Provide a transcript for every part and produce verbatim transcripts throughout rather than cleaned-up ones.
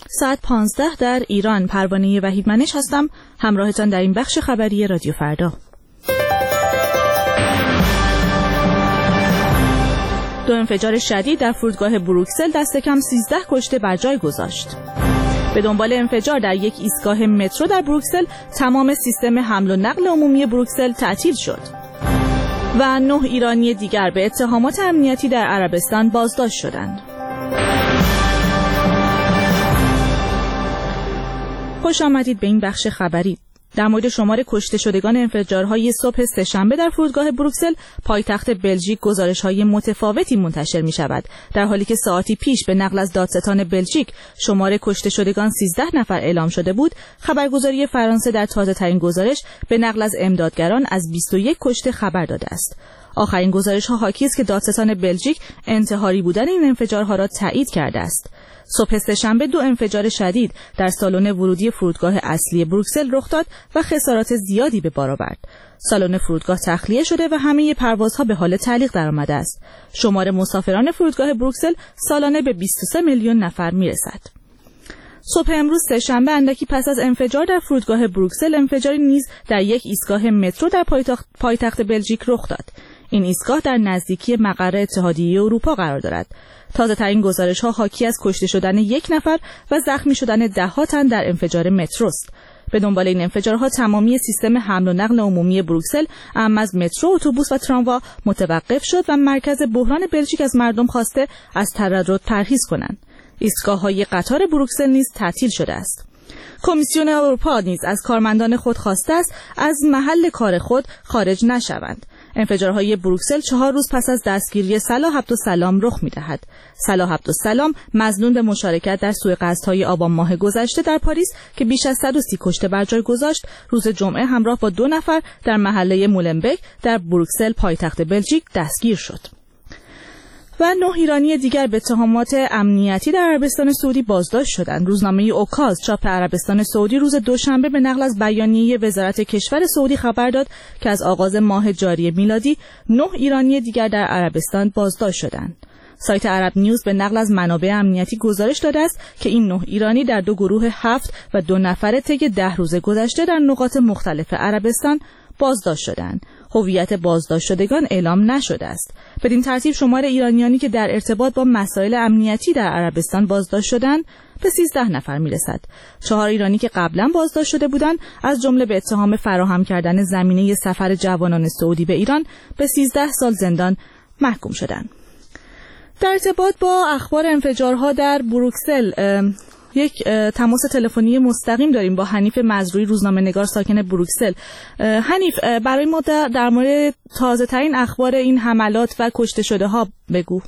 ساعت پانزده در ایران. پروانه وحیدمنش هستم، همراهتان در این بخش خبری رادیو فردا. دو انفجار شدید در فرودگاه بروکسل دست کم سیزده کشته بر جای گذاشت. به دنبال انفجار در یک ایستگاه مترو در بروکسل تمام سیستم حمل و نقل عمومی بروکسل تعطیل شد. و نه ایرانی دیگر به اتهامات امنیتی در عربستان بازداشت شدند. خوش آمدید به این بخش خبری. در مورد شمار کشته شدگان انفجارهای صبح سه‌شنبه در فرودگاه بروکسل پایتخت بلژیک گزارش‌های متفاوتی منتشر می‌شود، در حالی که ساعتی پیش به نقل از دادستان بلژیک شمار کشته شدگان سیزده نفر اعلام شده بود. خبرگزاری فرانسه در تازه‌ترین گزارش به نقل از امدادگران از بیست و یک کشته خبر داده است. آخرین گزارش‌ها حاکی است که دادستان بلژیک انتحاری بودن این انفجارها را تایید کرده است. صبح سه‌شنبه دو انفجار شدید در سالن ورودی فرودگاه اصلی بروکسل رخ داد و خسارات زیادی به بار آورد. سالن فرودگاه تخلیه شده و همه پروازها به حال تعلیق درآمده است. شمار مسافران فرودگاه بروکسل سالانه به بیست و سه میلیون نفر میرسد. صبح امروز سه‌شنبه اندکی پس از انفجار در فرودگاه بروکسل، انفجاری نیز در یک ایستگاه مترو در پایتخت, پایتخت بلژیک رخ داد. این ایستگاه در نزدیکی مقر اتحادیه اروپا قرار دارد. تازه‌ترین گزارش‌ها حاکی از کشته شدن یک نفر و زخمی شدن ده‌ها تن در انفجار مترو است. به دنبال این انفجارها تمامی سیستم حمل و نقل عمومی بروکسل، اعم از مترو، اتوبوس و تراموا متوقف شد و مرکز بحران بلژیک از مردم خواسته از تردد پرهیز کنند. ایستگاه‌های قطار بروکسل نیز تعطیل شده است. کمیسیون اروپا نیز از کارمندان خود خواسته است از محل کار خود خارج نشوند. انفجارهای بروکسل چهار روز پس از دستگیری صلاح عبدالسلام رخ می‌دهد. صلاح عبدالسلام مظنون به مشارکت در سوءقصدهای آبان ماه گذشته در پاریس که بیش از صد و سی کشته بر جای گذاشت، روز جمعه همراه با دو نفر در محله مولنبک در بروکسل پایتخت بلژیک دستگیر شد. و نه ایرانی دیگر به اتهامات امنیتی در عربستان سعودی بازداشت شدند. روزنامه اوکاز چاپ عربستان سعودی روز دوشنبه به نقل از بیانیه وزارت کشور سعودی خبر داد که از آغاز ماه جاری میلادی نه ایرانی دیگر در عربستان بازداشت شدند. سایت عرب نیوز به نقل از منابع امنیتی گزارش داده است که این نه ایرانی در دو گروه هفت و دو نفره طی ده روز گذشته در نقاط مختلف عربستان بازداشت شدند. هویت بازداشت شدگان اعلام نشده است. بدین ترتیب شمار ایرانیانی که در ارتباط با مسائل امنیتی در عربستان بازداشت شدند به سیزده نفر میرسد. چهار ایرانی که قبلا بازداشت شده بودند از جمله به اتهام فراهم کردن زمینه سفر جوانان سعودی به ایران به سیزده سال زندان محکوم شدند. در ارتباط با اخبار انفجارها در بروکسل یک تماس تلفنی مستقیم داریم با حنیف مزروعی، روزنامه‌نگار ساکن بروکسل. حنیف، برای ما در مورد تازه ترین اخبار این حملات و کشته شده ها بگو.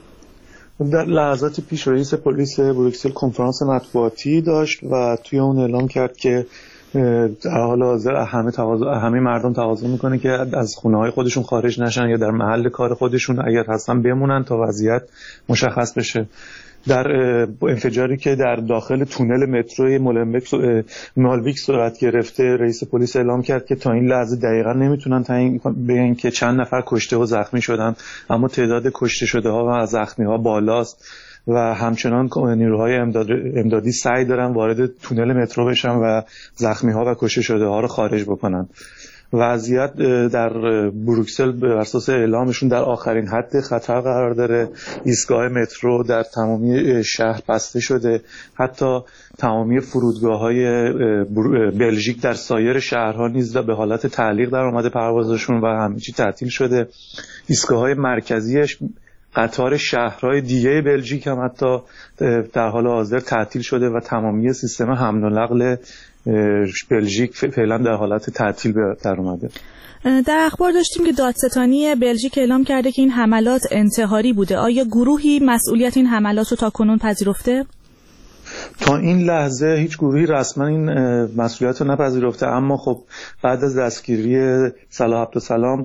در لحظات پیش رئیس پلیس بروکسل کنفرانس مطبوعاتی داشت و توی اون اعلام کرد که در حال حاضر همه تقاضا همه مردم تقاضا میکنه که از خونه‌های خودشون خارج نشن یا در محل کار خودشون اگر هستن بمونن تا وضعیت مشخص بشه. در انفجاری که در داخل تونل متروی مولنبک مالویک صورت گرفته، رئیس پلیس اعلام کرد که تا این لحظه دقیقاً نمیتونن تعیین بگن که چند نفر کشته و زخمی شدن، اما تعداد کشته شده ها و زخمی ها بالاست و همچنان نیروهای امداد امدادی سعی دارن وارد تونل مترو بشن و زخمی ها و کشته شده ها رو خارج بکنن. وضعیت در بروکسل بر اساس اعلامشون در آخرین حد خطر قرار داره. ایستگاه مترو در تمامی شهر بسته شده، حتی تمامی فرودگاه‌های بلژیک در سایر شهرها نیز به حالت تعلیق در اومده پروازشون و همه چی تعطیل شده. ایستگاه‌های مرکزیش قطار شهرهای دیگه بلژیک هم حتی در حال حاضر تعطیل شده و تمامی سیستم حمل و نقل بلژیک فعلا در حالت تعطیل در اومده. در اخبار داشتیم که دادستانی بلژیک اعلام کرده که این حملات انتحاری بوده. آیا گروهی مسئولیت این حملات رو تا کنون پذیرفته؟ تا این لحظه هیچ گروهی رسما این مسئولیت رو نپذیرفته، اما خب بعد از دستگیری صلاح عبدالسلام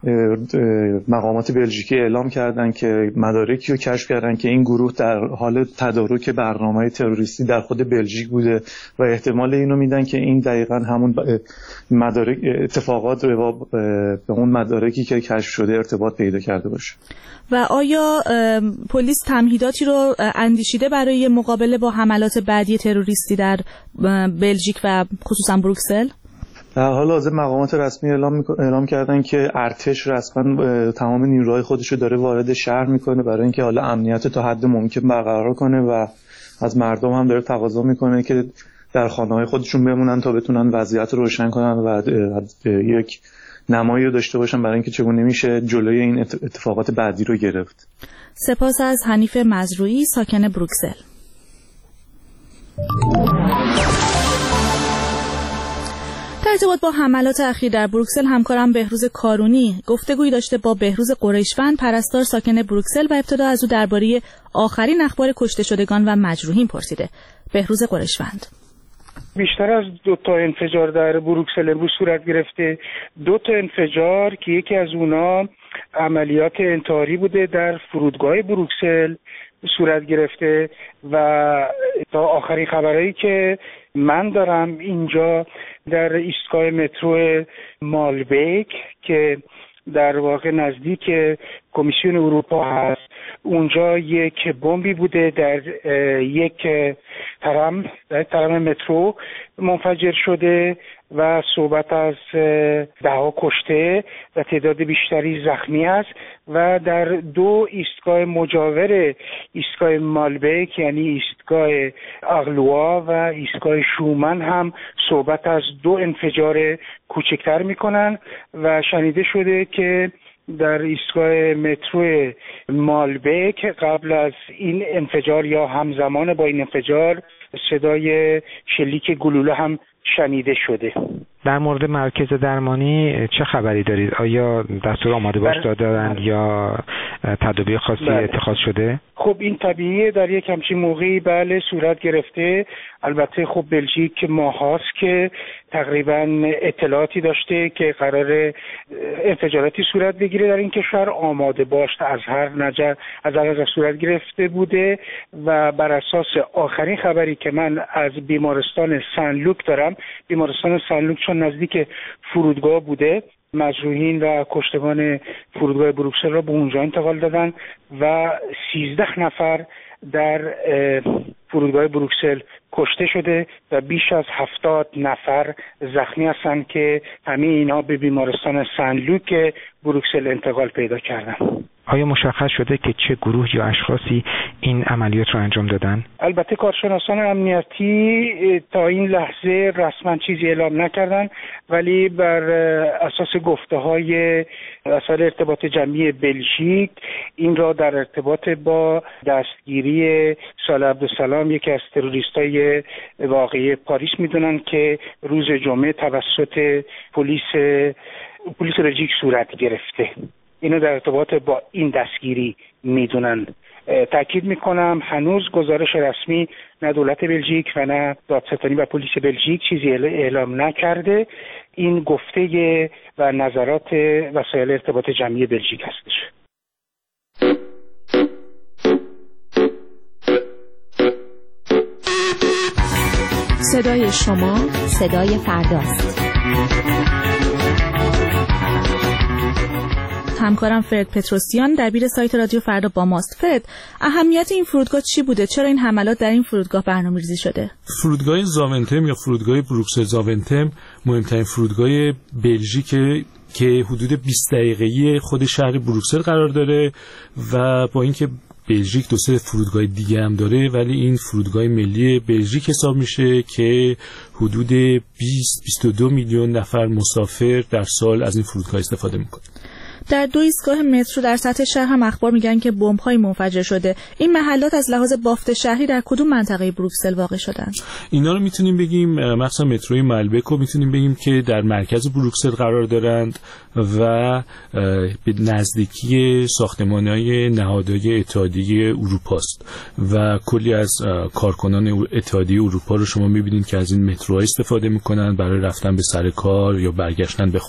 مقامات بلژیکی اعلام کردن که مدارکی رو کشف کردن که این گروه در حال تدارک برنامه‌های تروریستی در خود بلژیک بوده و احتمال اینو میدن که این دقیقاً همون مدارک اتفاقات رو به اون مدارکی که کشف شده ارتباط پیدا کرده باشه. و آیا پلیس تمهیداتی رو اندیشیده برای مقابله با حملات بعدی تروریستی در بلژیک و خصوصا بروکسل؟ در حال حاضر مقامات رسمی اعلام اعلام کردن که ارتش رسما تمام نیروهای خودش رو داره وارد شهر میکنه برای اینکه حالا امنیت تا حد ممکن برقرار کنه و از مردم هم داره تقاضا میکنه که در خانه‌های خودشون بمونن تا بتونن وضعیت رو روشن کنن و یک نمایی رو داشته باشن برای اینکه چگونه میشه جلوی این اتفاقات بعدی رو گرفت. سپاس از حنیف مزروعی، ساکن بروکسل. در ارتباط با حملات اخیر در بروکسل همکارم بهروز کارونی گفتگویی داشته با بهروز قریشوند، پرستار ساکن بروکسل، و ابتدا از او درباره آخرین اخبار کشته شدگان و مجروحین پرسیده. بهروز قریشوند: بیشتر از دو تا انفجار در بروکسل امروز صورت گرفته. دو تا انفجار که یکی از اونا عملیات انتحاری بوده در فرودگاه بروکسل صورت گرفته و تا آخرین خبرهایی که من دارم اینجا در ایستگاه مترو مالبک که در واقع نزدیک کمیسیون اروپا هست، اونجا یک بمبی بوده در یک ترام در ترام مترو منفجر شده و صحبت از دهها کشته و تعداد بیشتری زخمی است و در دو ایستگاه مجاور ایستگاه مالبک یعنی ایستگاه اغلوا و ایستگاه شومن هم صحبت از دو انفجار کوچکتر میکنن و شنیده شده که در ایستگاه مترو مالبک قبل از این انفجار یا همزمان با این انفجار صدای شلیک گلوله هم شنیده شده. در مورد مرکز درمانی چه خبری دارید؟ آیا دستور آماده باش دادند یا تدابیر خاصی بله. اتخاذ شده؟ خب این طبیعیه، در یک همچین موقعی بله صورت گرفته. البته خب بلژیک ماهاست که تقریبا اطلاعاتی داشته که قرار انفجاراتی صورت بگیره در این کشور، آماده باش از هر نظر از هر نظر صورت گرفته بوده و بر اساس آخرین خبری که من از بیمارستان سن لوک دارم، بیمارستان سن لوک چون نزدیک فرودگاه بوده، مجروحین و کشتگان فرودگاه بروکسل را به اونجا انتقال دادن و سیزده نفر در فرودگاه بروکسل کشته شده و بیش از هفتاد نفر زخمی هستند که همه اینا به بیمارستان سن لوک بروکسل انتقال پیدا کردن. آیا مشخص شده که چه گروه یا اشخاصی این عملیات رو انجام دادن؟ البته کارشناسان امنیتی تا این لحظه رسما چیزی اعلام نکردن، ولی بر اساس گفته‌های وسایل ارتباط جمعی بلژیک این را در ارتباط با دستگیری صالح عبدالسلام یکی از تروریستای واقعی پاریس میدونن که روز جمعه توسط پلیس پلیس بلژیک صورت گرفته. اینو در ارتباط با این دستگیری میدونن. تاکید میکنم هنوز گزارش رسمی نه دولت بلژیک و نه دادستانی و پلیس بلژیک چیزی اعلام نکرده. این گفته و نظرات وسایل ارتباط جمعی بلژیک هستش. صدای شما صدای فرداست. همکارم فرد پتروسیان دبیر سایت رادیو فردا با ماست. فرد، اهمیت این فرودگاه چی بوده؟ چرا این حملات در این فرودگاه برنامه‌ریزی شده؟ فرودگاه زاونتم یا فرودگاه بروکسل زاونتم مهمترین فرودگاه بلژیکه که حدود بیست دقیقه‌ای خود شهر بروکسل قرار داره و با اینکه بلژیک دو سه فرودگاه دیگه هم داره ولی این فرودگاه ملی بلژیک حساب میشه که حدود بیست تا بیست و دو میلیون نفر مسافر در سال از این فرودگاه استفاده میکنه. در دو ایستگاه مترو در سطح شهر هم اخبار میگن که بمب‌های منفجر شده. این محلات از لحاظ بافت شهری در کدوم منطقه بروکسل واقع شدن؟ اینا رو میتونیم بگیم مثلا متروی مالبک رو میتونیم بگیم که در مرکز بروکسل قرار دارند و به نزدیکی ساختمان‌های نهادهای اتحادیه اروپا است و کلی از کارکنان اتحادیه اروپا رو شما میبینید که از این متروها استفاده میکنن برای رفتن به سر کار یا برگشتن به خونه.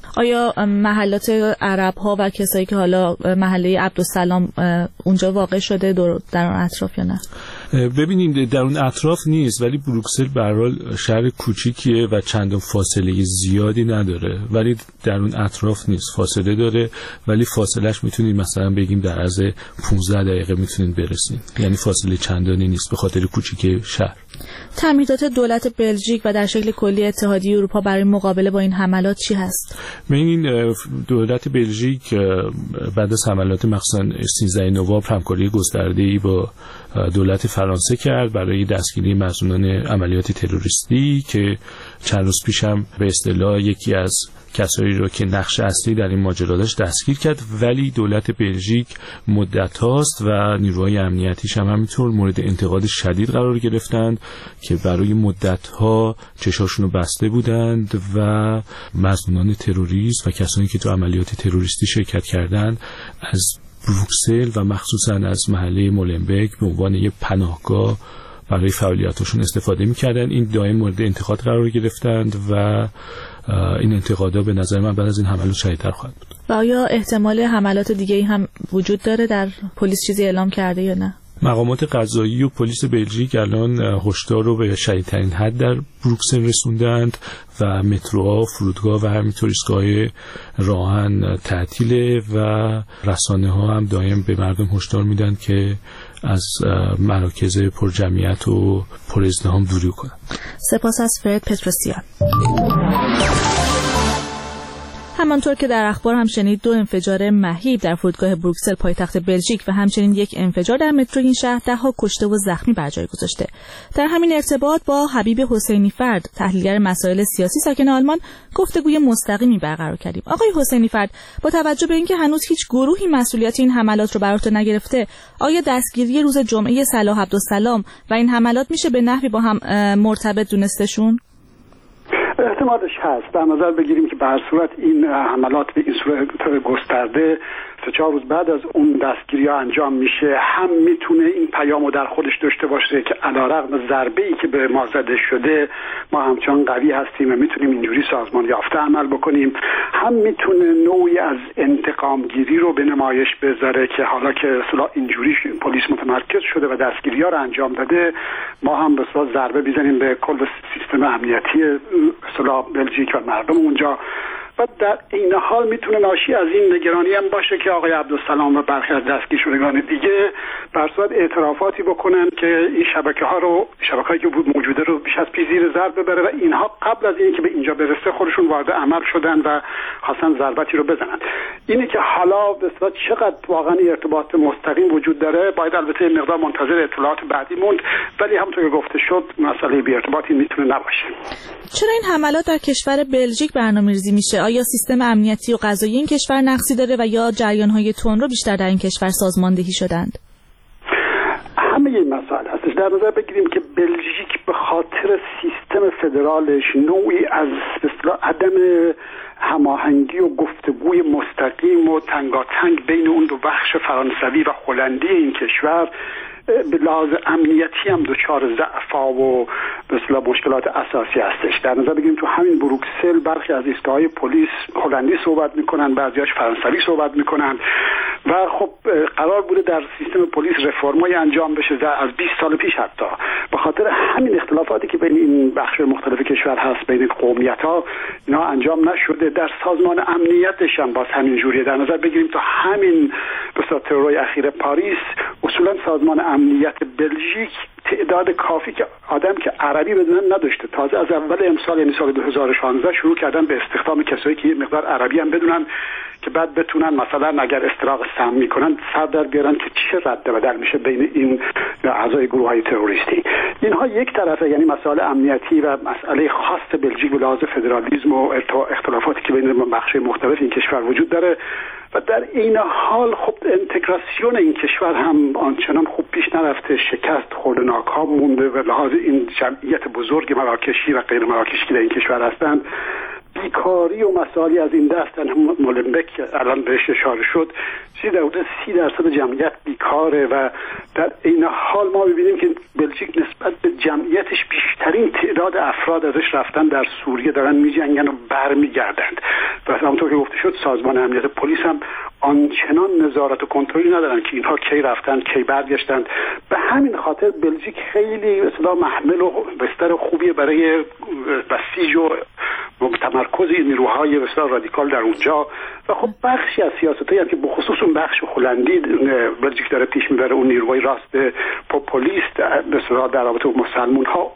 آیا محلات عرب ها و کسایی که حالا محله عبدالسلام اونجا واقع شده در اون اطراف یا نه؟ ببینید در اون اطراف نیست، ولی بروکسل به هر حال شهر کوچیکیه و چندان فاصله زیادی نداره، ولی در اون اطراف نیست، فاصله داره، ولی فاصلهش میتونید مثلا بگیم در عرض پانزده دقیقه میتونید برسید، یعنی فاصله چندانی نیست به خاطر کوچیکی شهر. تمهیدات دولت بلژیک و در شکل کلی اتحادیه اروپا برای مقابله با این حملات چی هست؟ این دولت بلژیک بعد از حملات مخصوصا سیزده نوامبر همکاری گسترده‌ای با دولت فرانسه کرد برای دستگیری مسئولان عملیات تروریستی که چند روز پیش هم به اصطلاح یکی از کسایی رو که نقش اصلی در این ماجرا داشت دستگیر کرد. ولی دولت بلژیک مدت هاست و نیروهای امنیتیش هم همینطور مورد انتقاد شدید قرار گرفتند که برای مدت ها چشاشون رو بسته بودند و مسئولان تروریست و کسانی که تو عملیات تروریستی شرکت کردند از بروکسل و مخصوصا از محله مولنبک به عنوان یک پناهگاه برای فعالیتاشون استفاده می‌کردن. این دائم مورد انتقاد قرار گرفتند و این انتقادا به نظر من بعد از این حملات شدیدتر خواهد بود. و آیا احتمال حملات دیگه‌ای هم وجود داره؟ در پلیس چیزی اعلام کرده یا نه؟ مقامات قضایی و پلیس بلژیک الان هشدار رو به شدیدترین حد در بروکسل رسوندند و متروها، فرودگاه و همینطور ایستگاه راهن تعطیله و رسانه‌ها هم دائم به مردم هشدار میدن که از مراکز پرجمعیت و پرازدحام دوری کنند. سپاس از فرد پتروسیان. همانطور که در اخبار هم شنید، دو انفجار مهیب در فرودگاه بروکسل پایتخت بلژیک و همچنین یک انفجار در مترو این شهر ده‌ها کشته و زخمی بر جای گذاشته. در همین ارتباط با حبیب حسینی فرد، تحلیلگر مسائل سیاسی ساکن آلمان، گفتگوی مستقیمی برقرار کردیم. آقای حسینی فرد، با توجه به اینکه هنوز هیچ گروهی مسئولیت این حملات رو بر عهده نگرفته، آیا دستگیری روز جمعه صلاح عبدالسلام و این حملات میشه به نحوی با هم مرتبط دونستشون؟ احتمالش هست. در نظر بگیریم که به هر صورت این حملات به این صورت گسترده سه چهار روز بعد از اون دستگیری‌ها انجام میشه، هم میتونه این پیامو در خودش داشته باشه که علیرغم ضربه‌ای که به ما زده شده ما همچنان قوی هستیم و میتونیم اینجوری سازمان یافته عمل بکنیم، هم میتونه نوعی از انتقام گیری رو به نمایش بذاره که حالا که اصلا اینجوری پلیس متمرکز شده و دستگیری‌ها رو انجام داده، ما هم به اصطلاح ضربه بزنیم به کل سیستم امنیتی اصلا بلژیک و مردم اونجا. و در این حال میتونه ناشی از این نگرانی هم باشه که آقای عبدالسلام و برخی از دستگیر شدگان دیگه بر صورت اعترافاتی بکنن که این شبکه ها رو شبکه‌ای که بود موجوده رو بیش از پیش زیر ضرب ببره و اینها قبل از اینکه به اینجا برسه خودشون وارد عمل شدن و خواستن ضربتی رو بزنن. اینه که حالا به اصطلاح چقدر واقعا ارتباط مستقیم وجود داره باید البته مقدار منتظر اطلاعات بعدی موند، ولی همونطور که گفته شد مسئله بی ارتباطی میتونه نباشه. چرا این حملات در کشور بلژیک برنامه‌ریزی میشه؟ آیا سیستم امنیتی و قضایی این کشور نقصی داره و یا جریان‌های تندرو بیشتر در این کشور سازماندهی شدند؟ همه این مسائل هستش. در نظر بگیریم که بلژیک به خاطر سیستم فدرالش نوعی از اصطلاح عدم هماهنگی و گفتگوی مستقیم و تنگاتنگ بین اون دو بخش فرانسوی و هلندی این کشور به لحاظ امنیتی هم دچار ضعف‌ها و به اصطلاح مشکلات اساسی هستش. در نظر بگیریم تو همین بروکسل برخی از ایستگاه‌های پلیس هلندی صحبت میکنن، بعضیاش فرانسوی صحبت میکنن و خب قرار بوده در سیستم پلیس رفرمای انجام بشه از بیست سال پیش حتی. به خاطر همین اختلافاتی که بین این بخش مختلف کشور هست بین قومیت‌ها اینا انجام نشده. در سازمان امنیتش هم باز همین جوریه. در نظر بگیریم تو همین به اصطلاح ترورای اخیر پاریس اصولا سازمان امنیت بلژیک تعداد کافی که آدم که عربی بدونن نداشته. تازه از اول امسال یعنی سال دو هزار و شانزده شروع کردن به استخدام کسایی که یه مقدار عربی هم بدونن که بعد بتونن مثلا اگر استراق سم میکنن سر در بیارن که چه رد بدل میشه بین این اعضای گروه‌های تروریستی. اینها یک طرفه، یعنی مسائل امنیتی و مسئله خاص بلژیک به لحاظ فدرالیسم و اختلافاتی که بین بخش مختلف این کشور وجود داره و در این حال خب انتگراسیون این کشور هم آنچنان خوب پیش نرفته، شکست خورده، ناکام مونده و لحاظ این جمعیت بزرگ مراکشی و غیر مراکشی که در این کشور هستند بیکاری و مسائلی از این دست. مولنبک الان بهش اشاره شد، چیزی در حدود سی درصد جمعیت بیکاره و در این حال ما ببینیم که بلژیک نسبت به جمعیتش بیشترین تعداد افراد ازش رفتن در سوریه دارن میجنگن و برمیگردند و همونطور که گفته شد سازمان امنیت پلیس هم آنچنان نظارت و کنترلی ندارن که اینها کی رفتن کی برگشتند. به همین خاطر بلژیک خیلی اصلا محمل و بستر خوبیه برای بسیج و تمرکز نیروهای بسیار رادیکال در اونجا و خب بخشی از سیاستایی هم که بخصوص اون بخش هلندی بلژیک داره پیش میبره، اون نیروهای راست پوپولیست بسیار در رابطه با مسلمان ها